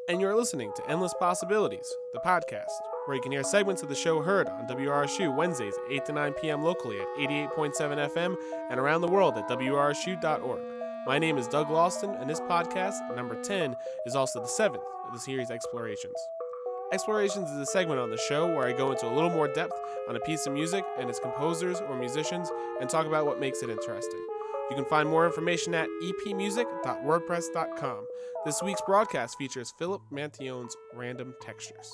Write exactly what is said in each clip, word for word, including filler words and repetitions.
And you're listening to Endless Possibilities, the podcast, where you can hear segments of the show heard on W R S U Wednesdays at eight to nine p.m. locally at eighty-eight point seven F M and around the world at W R S U dot org. My name is Doug Lawston, and this podcast, number ten, is also the seventh of the series Explorations. Explorations is a segment on the show where I go into a little more depth on a piece of music and its composers or musicians and talk about what makes it interesting. You can find more information at e p music dot wordpress dot com. This week's broadcast features Philip Mantione's Random Textures.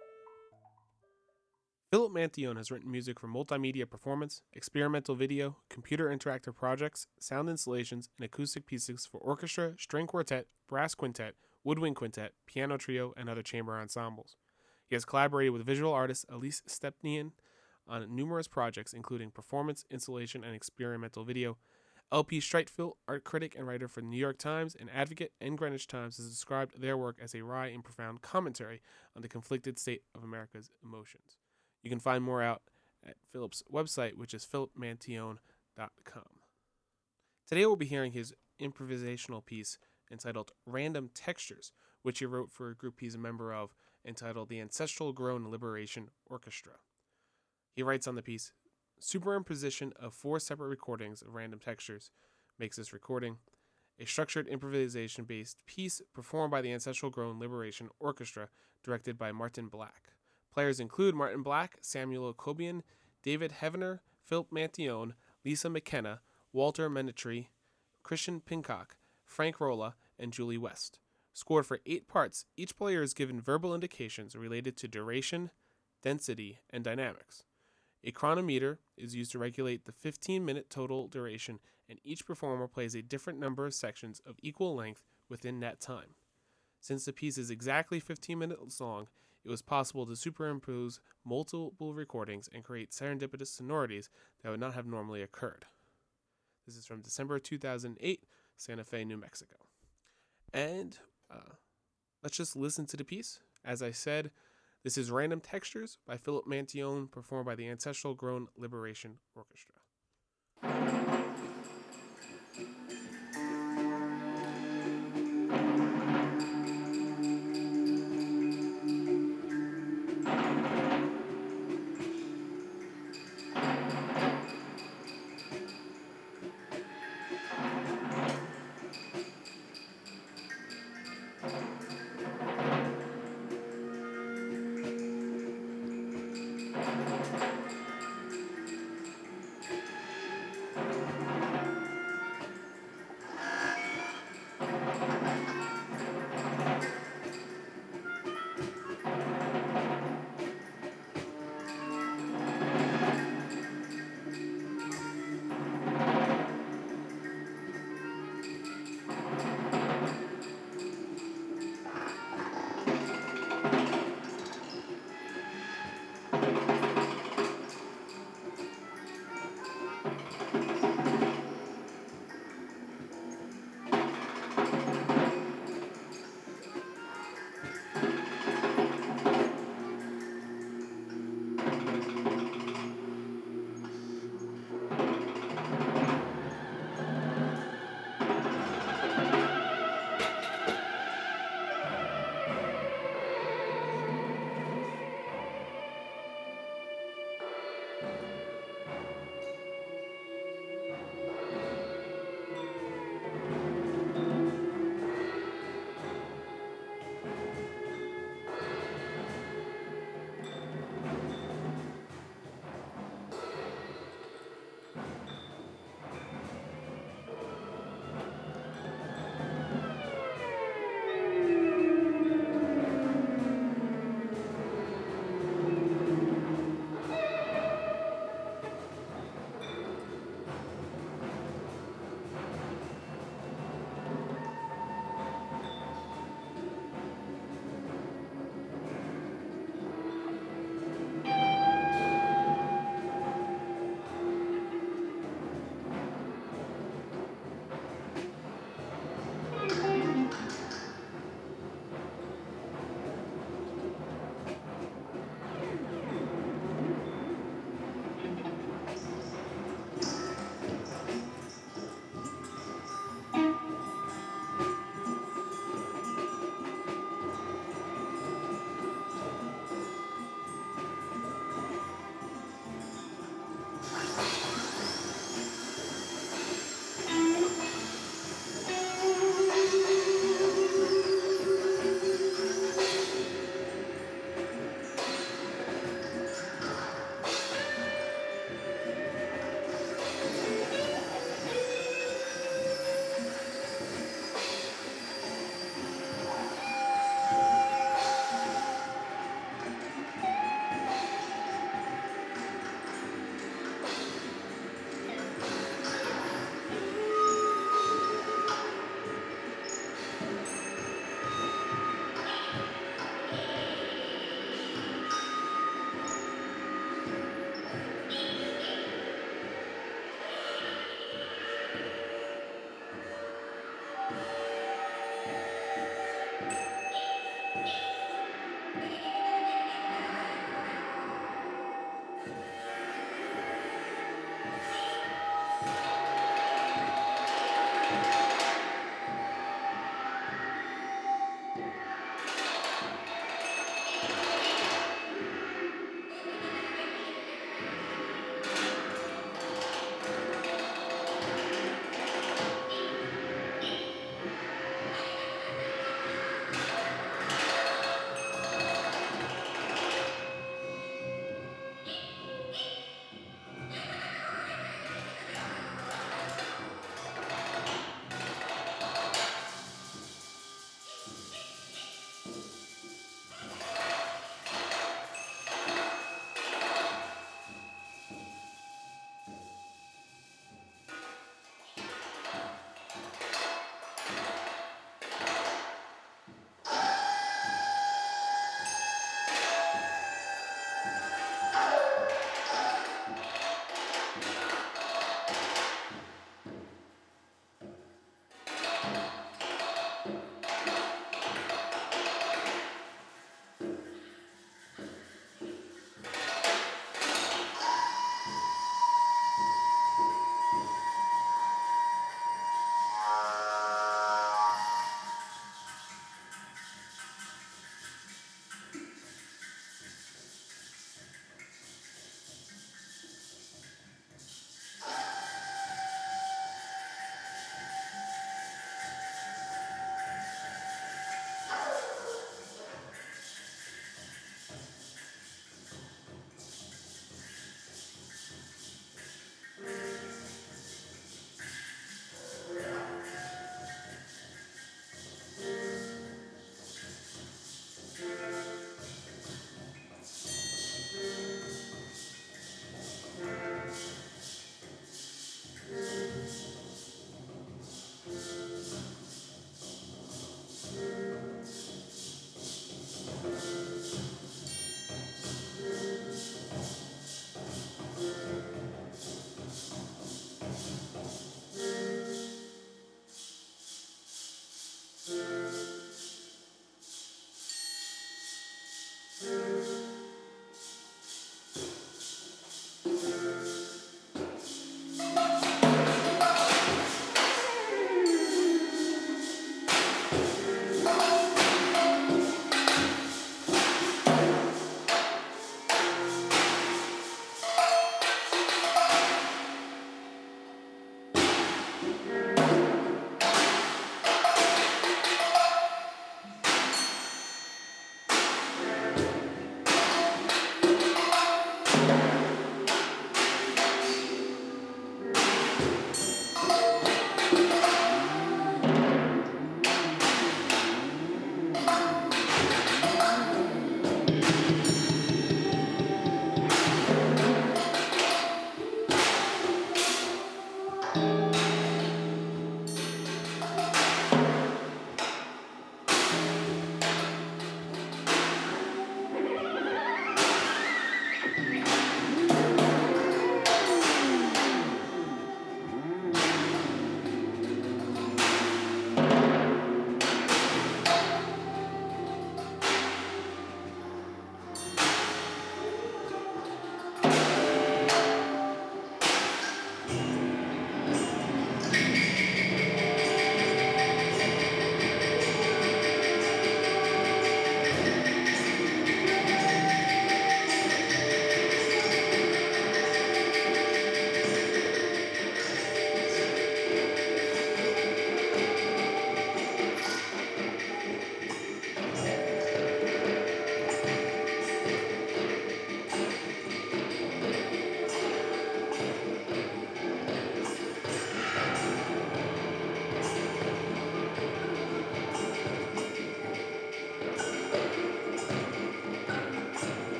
Philip Mantione has written music for multimedia performance, experimental video, computer interactive projects, sound installations, and acoustic pieces for orchestra, string quartet, brass quintet, woodwind quintet, piano trio, and other chamber ensembles. He has collaborated with visual artist Elise Stepnian on numerous projects including performance, installation, and experimental video. L P Streitfeld, art critic and writer for the New York Times and Advocate and Greenwich Times, has described their work as a wry and profound commentary on the conflicted state of America's emotions. You can find more out at Philip's website, which is philip mantione dot com. Today we'll be hearing his improvisational piece entitled Random Textures, which he wrote for a group he's a member of entitled the Ancestral Groan Liberation Orchestra. He writes on the piece, superimposition of four separate recordings of random textures makes this recording a structured improvisation-based piece performed by the Ancestral Groan Liberation Orchestra, directed by Martin Black. Players include Martin Black, Samuel Cobian, David Heavener, Philip Mantione, Lisa McKenna, Walter Menetry, Christian Pincock, Frank Rolla, and Julie West. Scored for eight parts, each player is given verbal indications related to duration, density, and dynamics. A chronometer is used to regulate the fifteen-minute total duration, and each performer plays a different number of sections of equal length within that time. Since the piece is exactly fifteen minutes long, it was possible to superimpose multiple recordings and create serendipitous sonorities that would not have normally occurred. This is from December two thousand eight, Santa Fe, New Mexico. And uh, let's just listen to the piece. As I said, this is Random Textures by Philip Mantione, performed by the Ancestral Groan Liberation Orchestra.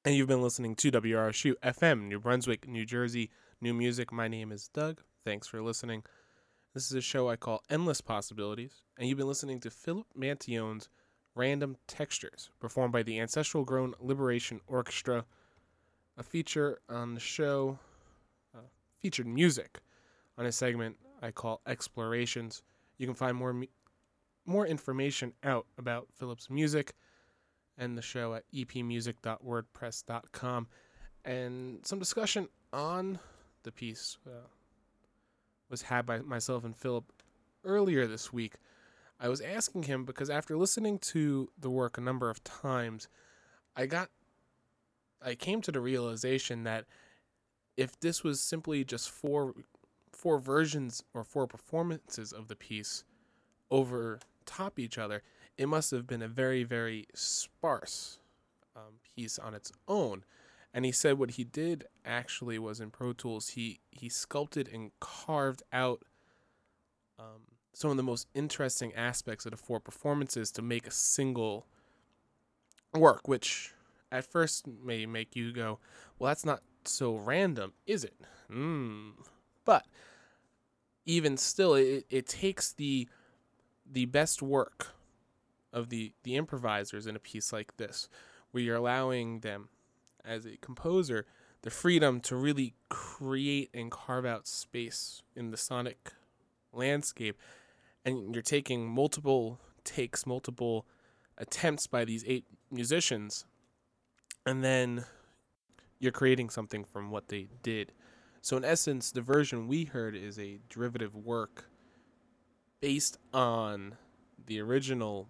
and you've been listening to W R S U F M, New Brunswick, New Jersey, New Music. My name is Doug. Thanks for listening. This is a show I call Endless Possibilities, and you've been listening to Philip Mantione's Random Textures, performed by the Ancestral Grown Liberation Orchestra. A feature on the show, uh, featured music on a segment I call Explorations. You can find more mu- more information out about Philip's music and the show at e p music dot wordpress dot com, and some discussion on the piece uh, was had by myself and Philip earlier this week. I was asking him because after listening to the work a number of times, I got I came to the realization that if this was simply just four four versions or four performances of the piece over top each other, it must have been a very, very sparse um, piece on its own. And he said what he did actually was in Pro Tools, he, he sculpted and carved out um, some of the most interesting aspects of the four performances to make a single work, which at first may make you go, well, that's not so random, is it? Mm. But even still, it, it takes the the best work of the, the improvisers in a piece like this, where you're allowing them, as a composer, the freedom to really create and carve out space in the sonic landscape. And you're taking multiple takes, multiple attempts by these eight musicians, and then you're creating something from what they did. So in essence, the version we heard is a derivative work based on the original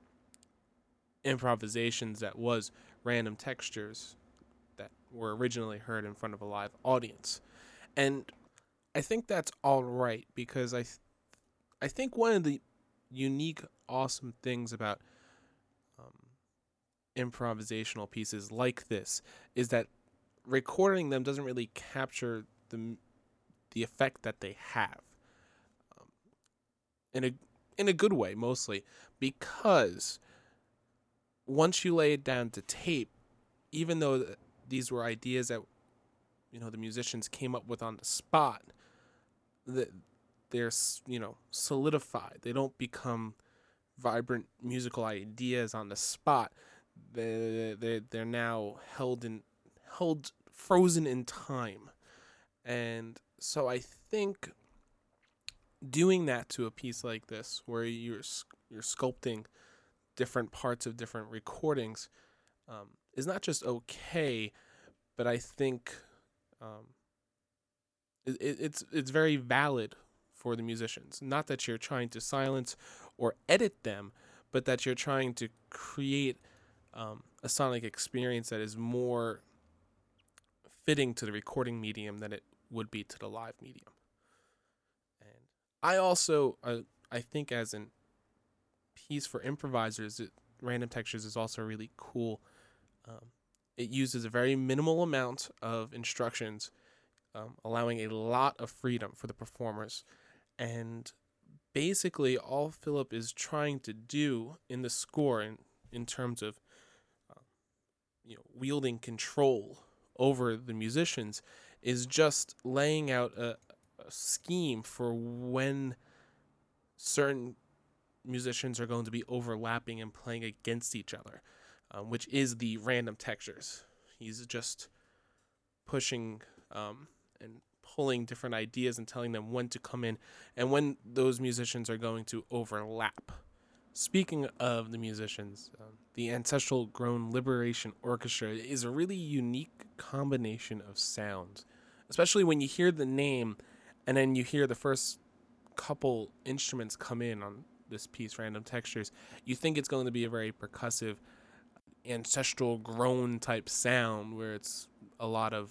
improvisations that was Random Textures that were originally heard in front of a live audience. And I think that's all right, because I th- I think one of the unique, awesome things about um, improvisational pieces like this is that recording them doesn't really capture the the effect that they have. Um, in a in a good way, mostly, because once you lay it down to tape, even though th- these were ideas that, you know, the musicians came up with on the spot, that they're, you know, solidified. They don't become vibrant musical ideas on the spot. They they they're now held in held frozen in time. And so I think doing that to a piece like this, where you're you're sculpting different parts of different recordings, um, is not just okay, but I think um, it, it's it's very valid for the musicians. Not that you're trying to silence or edit them, but that you're trying to create um, a sonic experience that is more fitting to the recording medium than it would be to the live medium. And I also, uh, I think as an piece for improvisers, it, Random Textures is also really cool. Um, it uses a very minimal amount of instructions, um, allowing a lot of freedom for the performers. And basically all Philip is trying to do in the score, in, in terms of uh, you know, wielding control over the musicians, is just laying out a, a scheme for when certain musicians are going to be overlapping and playing against each other, um, which is the Random Textures. He's just pushing um, and pulling different ideas and telling them when to come in and when those musicians are going to overlap. Speaking of the musicians, um, the Ancestral Grown Liberation Orchestra is a really unique combination of sounds, especially when you hear the name and then you hear the first couple instruments come in on this piece, Random Textures. You think it's going to be a very percussive, ancestral grown type sound, where it's a lot of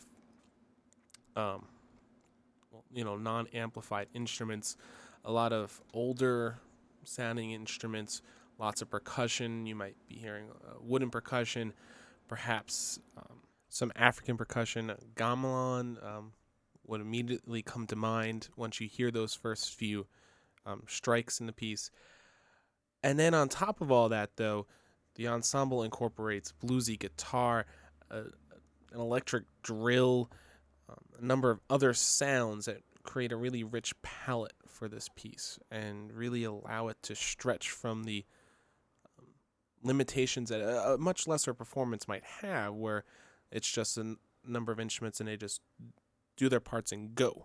um, you know, non-amplified instruments, a lot of older sounding instruments, lots of percussion. You might be hearing uh, wooden percussion, perhaps um, some African percussion. Gamelan um, would immediately come to mind once you hear those first few um, strikes in the piece. And then on top of all that, though, the ensemble incorporates bluesy guitar, a an electric drill, um, a number of other sounds that create a really rich palette for this piece and really allow it to stretch from the um, limitations that a, a much lesser performance might have, where it's just a n- number of instruments and they just do their parts and go.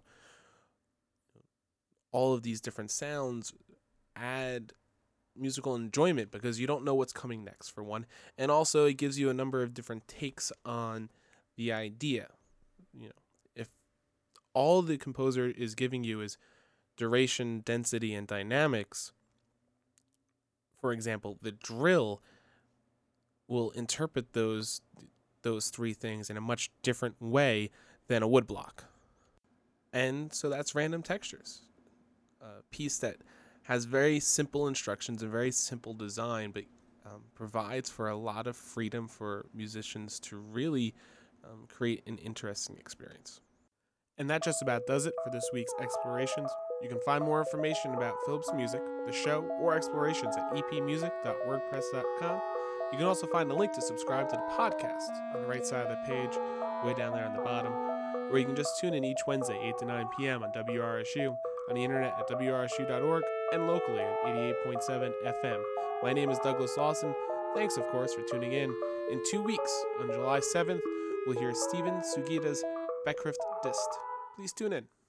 All of these different sounds add musical enjoyment because you don't know what's coming next, for one, and also it gives you a number of different takes on the idea. You know, if all the composer is giving you is duration, density, and dynamics, for example, the drill will interpret those those three things in a much different way than a woodblock. And so that's Random Textures, a piece that has very simple instructions and very simple design, but um, provides for a lot of freedom for musicians to really um, create an interesting experience. And that just about does it for this week's Explorations. You can find more information about Phillips Music, the show, or Explorations at e p music dot wordpress dot com. You can also find a link to subscribe to the podcast on the right side of the page, way down there on the bottom, or you can just tune in each Wednesday, eight to nine p.m. on W R S U, on the internet at w r s u dot org, and locally on eighty-eight point seven F M. My name is Douglas Lawson. Thanks, of course, for tuning in. In two weeks, on July seventh, we'll hear Steven Sugita's Beckrift Dist. Please tune in.